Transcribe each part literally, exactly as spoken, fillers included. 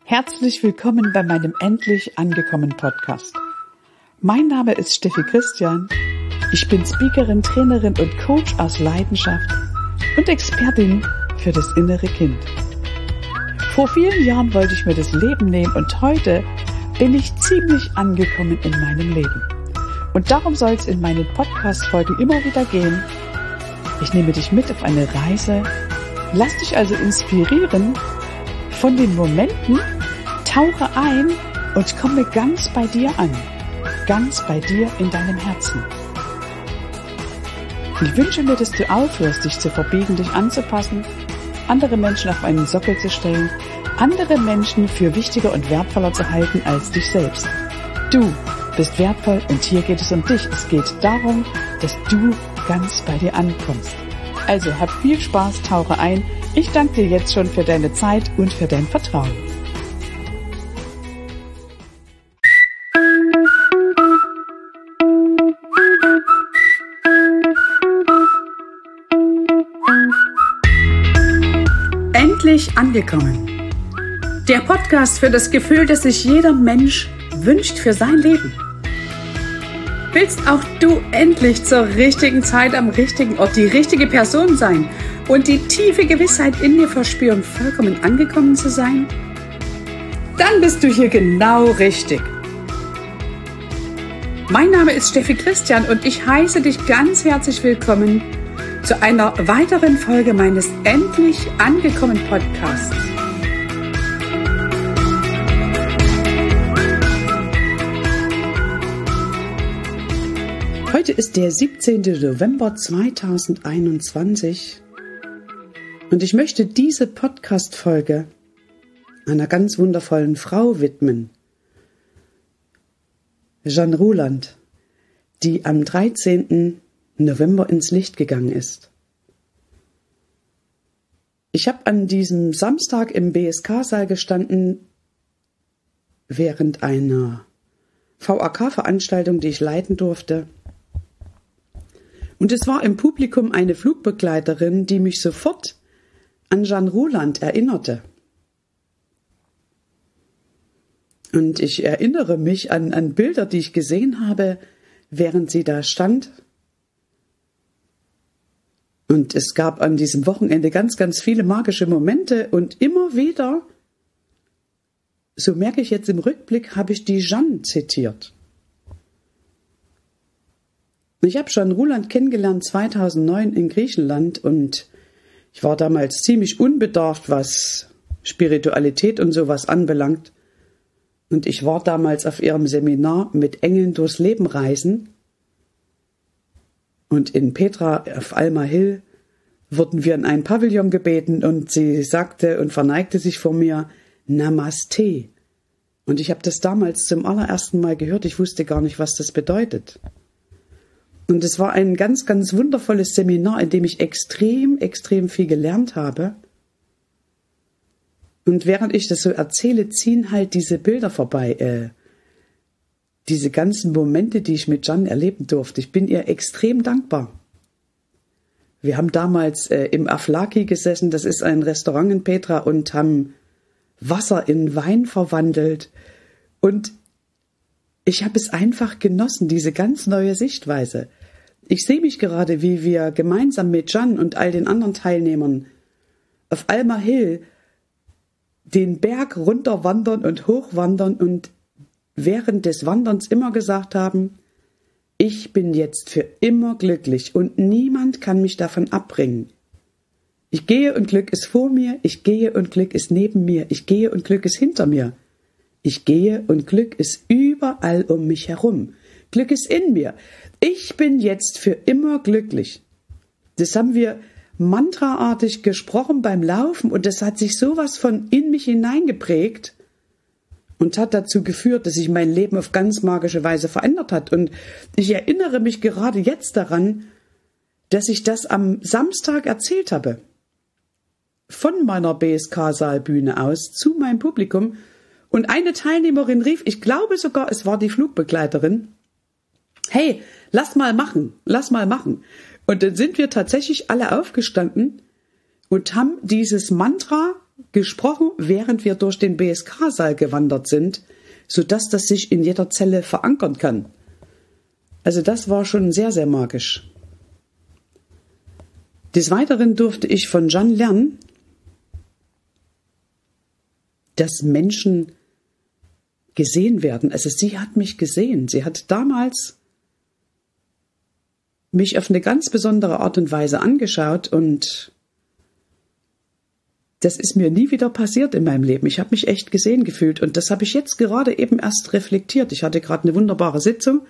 Herzlich willkommen bei meinem Endlich angekommen Podcast. Mein Name ist Steffi Christian. Ich bin Speakerin, Trainerin und Coach aus Leidenschaft und Expertin für das innere Kind. Vor vielen Jahren wollte ich mir das Leben nehmen und heute bin ich ziemlich angekommen in meinem Leben. Und darum soll es in meinen Podcast-Folgen immer wieder gehen. Ich nehme dich mit auf eine Reise, lass dich also inspirieren von den Momenten, tauche ein und komme ganz bei dir an, ganz bei dir in deinem Herzen. Ich wünsche mir, dass du aufhörst, dich zu verbiegen, dich anzupassen, andere Menschen auf einen Sockel zu stellen, andere Menschen für wichtiger und wertvoller zu halten als dich selbst. Du bist wertvoll und hier geht es um dich. Es geht darum, dass du ganz bei dir ankommst. Also hab viel Spaß, tauche ein. Ich danke dir jetzt schon für deine Zeit und für dein Vertrauen. Endlich angekommen. Der Podcast für das Gefühl, das sich jeder Mensch wünscht für sein Leben. Willst auch du endlich zur richtigen Zeit am richtigen Ort die richtige Person sein und die tiefe Gewissheit in dir verspüren, vollkommen angekommen zu sein? Dann bist du hier genau richtig. Mein Name ist Steffi Christian und ich heiße dich ganz herzlich willkommen zu einer weiteren Folge meines Endlich angekommen Podcasts. Heute ist der siebzehnten November zweitausendeinundzwanzig und ich möchte diese Podcast-Folge einer ganz wundervollen Frau widmen. Jeanne Ruland, die am dreizehnten November ins Licht gegangen ist. Ich habe an diesem Samstag im B S K-Saal gestanden, während einer V A K-Veranstaltung, die ich leiten durfte. Und es war im Publikum eine Flugbegleiterin, die mich sofort an Jeanne Ruland erinnerte. Und ich erinnere mich an, an Bilder, die ich gesehen habe, während sie da stand. Und es gab an diesem Wochenende ganz, ganz viele magische Momente und immer wieder, so merke ich jetzt im Rückblick, habe ich die Jeanne zitiert. Ich habe Jeanne Ruland kennengelernt zweitausendneun in Griechenland und ich war damals ziemlich unbedarft, was Spiritualität und sowas anbelangt. Und ich war damals auf ihrem Seminar mit Engeln durchs Leben reisen. Und in Petra auf Alma Hill wurden wir in ein Pavillon gebeten und sie sagte und verneigte sich vor mir, Namaste. Und ich habe das damals zum allerersten Mal gehört, ich wusste gar nicht, was das bedeutet. Und es war ein ganz, ganz wundervolles Seminar, in dem ich extrem, extrem viel gelernt habe. Und während ich das so erzähle, ziehen halt diese Bilder vorbei, äh, diese ganzen Momente, die ich mit Jeanne erleben durfte. Ich bin ihr extrem dankbar. Wir haben damals äh, im Aflaki gesessen, das ist ein Restaurant in Petra, und haben Wasser in Wein verwandelt. Und ich habe es einfach genossen, diese ganz neue Sichtweise. Ich sehe mich gerade, wie wir gemeinsam mit Jeanne und all den anderen Teilnehmern auf Alma Hill den Berg runterwandern und hochwandern und während des Wanderns immer gesagt haben, ich bin jetzt für immer glücklich und niemand kann mich davon abbringen. Ich gehe und Glück ist vor mir, ich gehe und Glück ist neben mir, ich gehe und Glück ist hinter mir. Ich gehe und Glück ist überall um mich herum. Glück ist in mir. Ich bin jetzt für immer glücklich. Das haben wir mantraartig gesprochen beim Laufen und das hat sich sowas von in mich hineingeprägt und hat dazu geführt, dass sich mein Leben auf ganz magische Weise verändert hat. Und ich erinnere mich gerade jetzt daran, dass ich das am Samstag erzählt habe. Von meiner B S K-Saalbühne aus zu meinem Publikum. Und eine Teilnehmerin rief, ich glaube sogar, es war die Flugbegleiterin, hey, lass mal machen, lass mal machen. Und dann sind wir tatsächlich alle aufgestanden und haben dieses Mantra gesprochen, während wir durch den B S K-Saal gewandert sind, sodass das sich in jeder Zelle verankern kann. Also das war schon sehr, sehr magisch. Des Weiteren durfte ich von Jeanne lernen, dass Menschen gesehen werden. Also sie hat mich gesehen. Sie hat damals mich auf eine ganz besondere Art und Weise angeschaut und das ist mir nie wieder passiert in meinem Leben. Ich habe mich echt gesehen gefühlt und das habe ich jetzt gerade eben erst reflektiert. Ich hatte gerade eine wunderbare Sitzung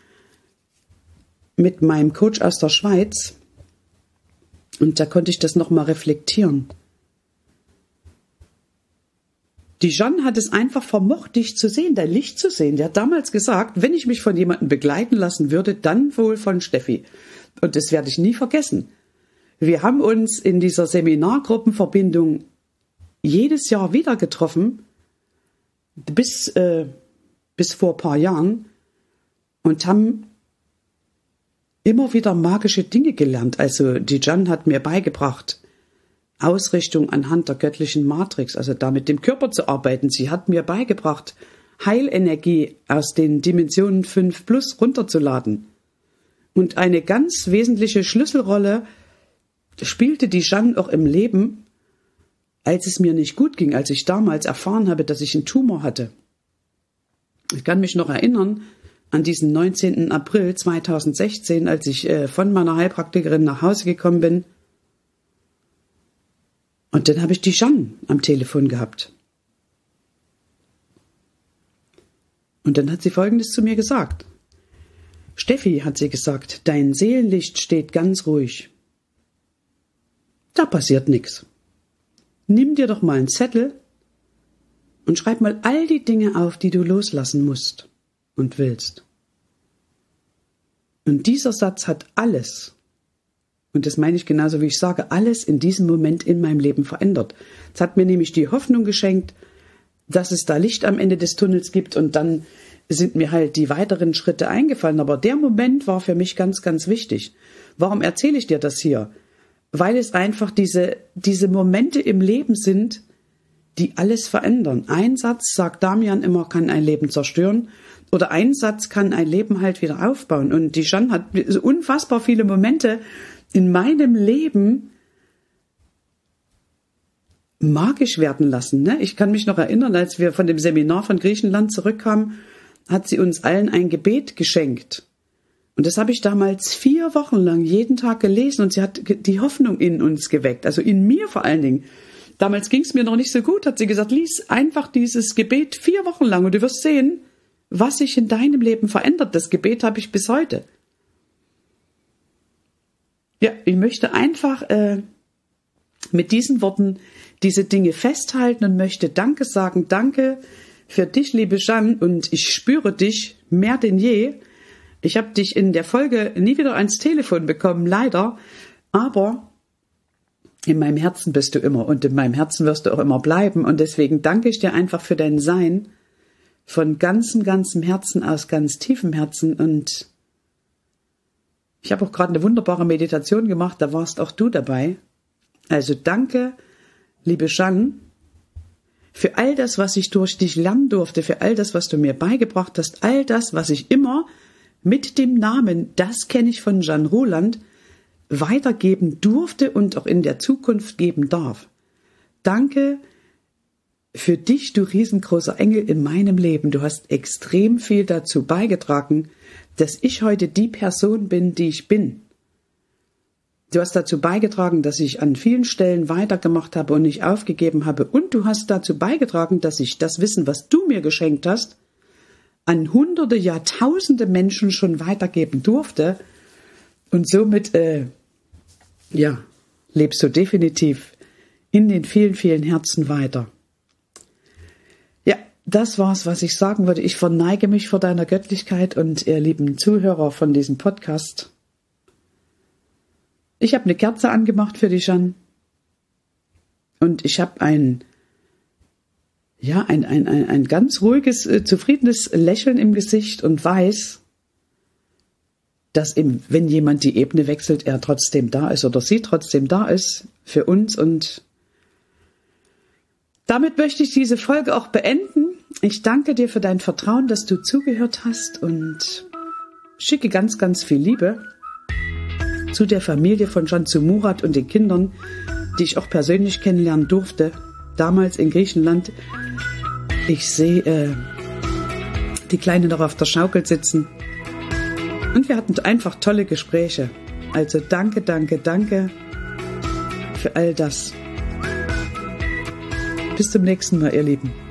mit meinem Coach aus der Schweiz und da konnte ich das nochmal reflektieren. Die Jeanne hat es einfach vermocht, dich zu sehen, dein Licht zu sehen. Die hat damals gesagt, wenn ich mich von jemandem begleiten lassen würde, dann wohl von Steffi. Und das werde ich nie vergessen. Wir haben uns in dieser Seminargruppenverbindung jedes Jahr wieder getroffen, bis, äh, bis vor ein paar Jahren, und haben immer wieder magische Dinge gelernt. Also die Jeanne hat mir beigebracht, Ausrichtung anhand der göttlichen Matrix, also da mit dem Körper zu arbeiten. Sie hat mir beigebracht, Heilenergie aus den Dimensionen fünf plus runterzuladen. Und eine ganz wesentliche Schlüsselrolle spielte die Jeanne auch im Leben, als es mir nicht gut ging, als ich damals erfahren habe, dass ich einen Tumor hatte. Ich kann mich noch erinnern an diesen neunzehnten April zweitausendsechzehn, als ich äh, von meiner Heilpraktikerin nach Hause gekommen bin. Und dann habe ich die Jeanne am Telefon gehabt. Und dann hat sie Folgendes zu mir gesagt. Steffi, hat sie gesagt, dein Seelenlicht steht ganz ruhig. Da passiert nichts. Nimm dir doch mal einen Zettel und schreib mal all die Dinge auf, die du loslassen musst und willst. Und dieser Satz hat alles, und das meine ich genauso, wie ich sage, alles in diesem Moment in meinem Leben verändert. Es hat mir nämlich die Hoffnung geschenkt, dass es da Licht am Ende des Tunnels gibt, und dann sind mir halt die weiteren Schritte eingefallen. Aber der Moment war für mich ganz, ganz wichtig. Warum erzähle ich dir das hier? Weil es einfach diese, diese Momente im Leben sind, die alles verändern. Ein Satz, sagt Damian immer, kann ein Leben zerstören. Oder ein Satz kann ein Leben halt wieder aufbauen. Und die Jeanne hat so unfassbar viele Momente in meinem Leben magisch werden lassen. Ne? Ich kann mich noch erinnern, als wir von dem Seminar von Griechenland zurückkamen, hat sie uns allen ein Gebet geschenkt. Und das habe ich damals vier Wochen lang jeden Tag gelesen und sie hat die Hoffnung in uns geweckt, also in mir vor allen Dingen. Damals ging es mir noch nicht so gut, hat sie gesagt, lies einfach dieses Gebet vier Wochen lang und du wirst sehen, was sich in deinem Leben verändert. Das Gebet habe ich bis heute. Ja, ich möchte einfach äh, mit diesen Worten diese Dinge festhalten und möchte Danke sagen. Danke für dich, liebe Jeanne, und ich spüre dich mehr denn je. Ich habe dich in der Folge nie wieder ans Telefon bekommen, leider, aber in meinem Herzen bist du immer und in meinem Herzen wirst du auch immer bleiben, und deswegen danke ich dir einfach für dein Sein von ganzem, ganzem Herzen, aus ganz tiefem Herzen. Und ich habe auch gerade eine wunderbare Meditation gemacht, da warst auch du dabei. Also danke, liebe Jeanne, für all das, was ich durch dich lernen durfte, für all das, was du mir beigebracht hast, all das, was ich immer mit dem Namen, das kenne ich von Jeanne Roland, weitergeben durfte und auch in der Zukunft geben darf. Danke für dich, du riesengroßer Engel in meinem Leben. Du hast extrem viel dazu beigetragen, dass ich heute die Person bin, die ich bin. Du hast dazu beigetragen, dass ich an vielen Stellen weitergemacht habe und nicht aufgegeben habe. Und du hast dazu beigetragen, dass ich das Wissen, was du mir geschenkt hast, an hunderte, Jahrtausende Menschen schon weitergeben durfte. Und somit, äh, ja, lebst du definitiv in den vielen, vielen Herzen weiter. Ja, das war's, was ich sagen wollte. Ich verneige mich vor deiner Göttlichkeit und ihr lieben Zuhörer von diesem Podcast. Ich habe eine Kerze angemacht für die Jeanne. Und ich habe ein, ja, ein, ein, ein, ein ganz ruhiges, äh, zufriedenes Lächeln im Gesicht und weiß, dass eben, wenn jemand die Ebene wechselt, er trotzdem da ist oder sie trotzdem da ist für uns. Und Damit möchte ich diese Folge auch beenden. Ich danke dir für dein Vertrauen, dass du zugehört hast und schicke ganz, ganz viel Liebe zu der Familie von Can, zu Murat und den Kindern, die ich auch persönlich kennenlernen durfte, damals in Griechenland. Ich sehe äh, die Kleine noch auf der Schaukel sitzen und wir hatten einfach tolle Gespräche. Also danke, danke, danke für all das. Bis zum nächsten Mal, ihr Lieben.